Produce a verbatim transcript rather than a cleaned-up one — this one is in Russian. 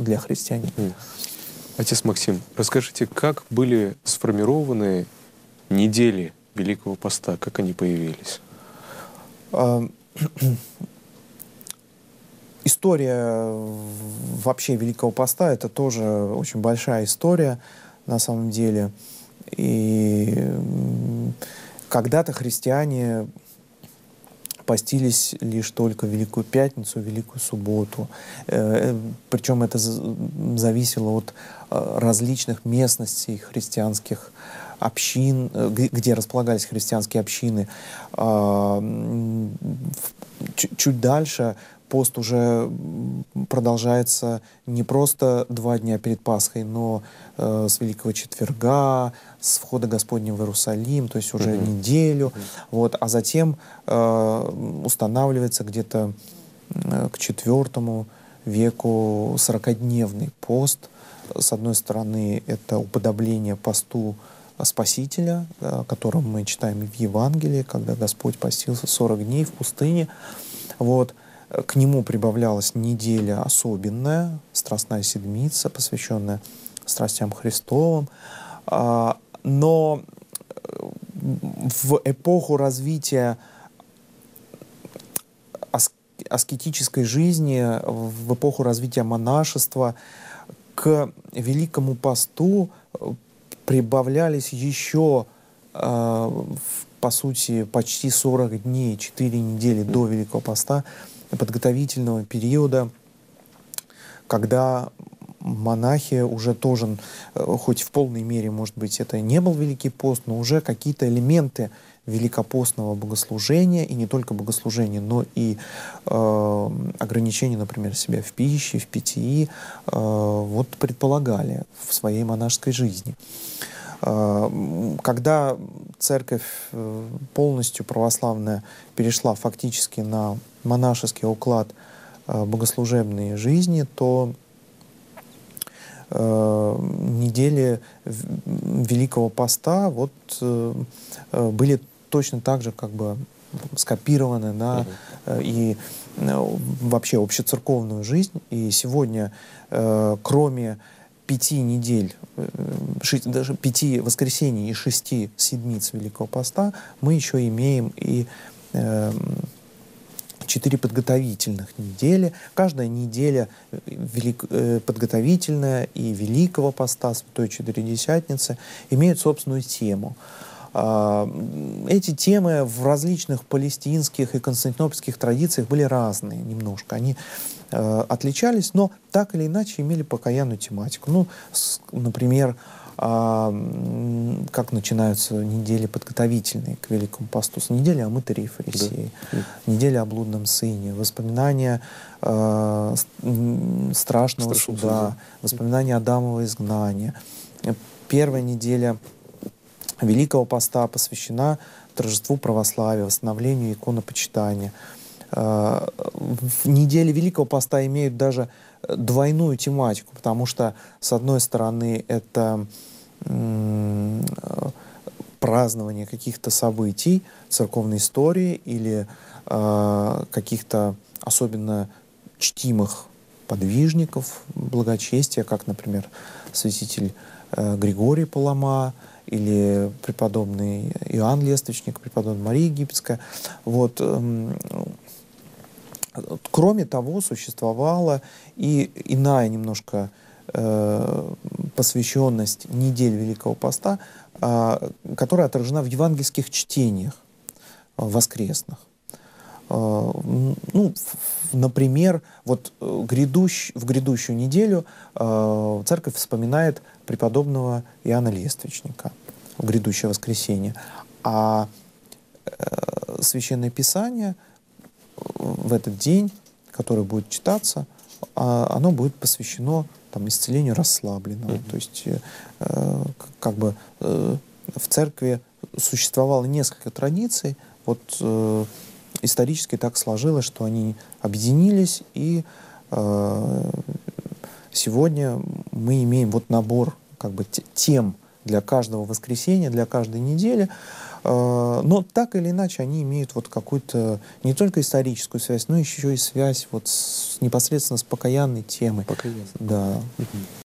для христианина. Отец Максим, расскажите, как были сформированы недели Великого Поста, как они появились? История вообще Великого Поста — это тоже очень большая история на самом деле. И когда-то христиане постились лишь только Великую Пятницу, Великую Субботу. Причем это зависело от различных местностей христианских общин, где располагались христианские общины. Чуть дальше пост уже продолжается не просто два дня перед Пасхой, но э, с Великого Четверга, с входа Господня в Иерусалим, то есть уже mm-hmm. неделю. Mm-hmm. Вот, а затем э, устанавливается где-то э, к четвертому веку сорокадневный пост. С одной стороны, это уподобление посту Спасителя, о котором мы читаем в Евангелии, когда Господь постился сорок дней в пустыне. Вот. К нему прибавлялась неделя особенная, Страстная Седмица, посвященная страстям Христовым. Но в эпоху развития аскетической жизни, в эпоху развития монашества, к Великому Посту прибавлялись еще, по сути, почти сорок дней, четыре недели до Великого Поста, подготовительного периода, когда монахи уже тоже, хоть в полной мере, может быть, это не был Великий пост, но уже какие-то элементы великопостного богослужения, и не только богослужения, но и э, ограничения, например, себя в пище, в питьи, э, вот предполагали в своей монашеской жизни. Когда церковь полностью православная перешла фактически на монашеский уклад богослужебной жизни, то э, недели Великого Поста вот, э, были точно так же как бы скопированы на э, и э, вообще общецерковную жизнь. И сегодня, э, кроме пяти недель, шесть, даже пяти воскресений и шести седмиц Великого Поста, мы еще имеем и э, четыре подготовительных недели. Каждая неделя велик, э, подготовительная и Великого Поста, Святой Четыредесятницы, имеют собственную тему. Э, эти темы в различных палестинских и константинопольских традициях были разные немножко. Они отличались, но так или иначе имели покаянную тематику. Ну, с, например, а, как начинаются недели подготовительные к Великому Посту? С недели о мытаре и фарисее, да. неделя о блудном сыне, воспоминания а, страшного Страшный суда, суда, воспоминания Адамова изгнания. Первая неделя Великого Поста посвящена торжеству православия, восстановлению иконопочитания. В неделе Великого Поста имеют даже двойную тематику, потому что, с одной стороны, это празднование каких-то событий церковной истории или э, каких-то особенно чтимых подвижников благочестия, как, например, святитель э, Григорий Палама или преподобный Иоанн Лествичник, преподобная Мария Египетская. Вот, э, Кроме того, существовала и иная немножко э, посвященность недель Великого Поста, э, которая отражена в евангельских чтениях э, воскресных. Э, ну, например, вот грядущ, в грядущую неделю э, церковь вспоминает преподобного Иоанна Лествичника в грядущее воскресенье, а э, Священное Писание в этот день, который будет читаться, оно будет посвящено там, исцелению расслабленного. Mm-hmm. То есть э, как бы э, в церкви существовало несколько традиций. Вот э, исторически так сложилось, что они объединились, и э, сегодня мы имеем вот набор как бы тем для каждого воскресенья, для каждой недели. Э, но так или иначе они имеют вот какую-то не только историческую связь, но еще и связь вот с, непосредственно с покаянной темой. Покаянной. Да. Мгм.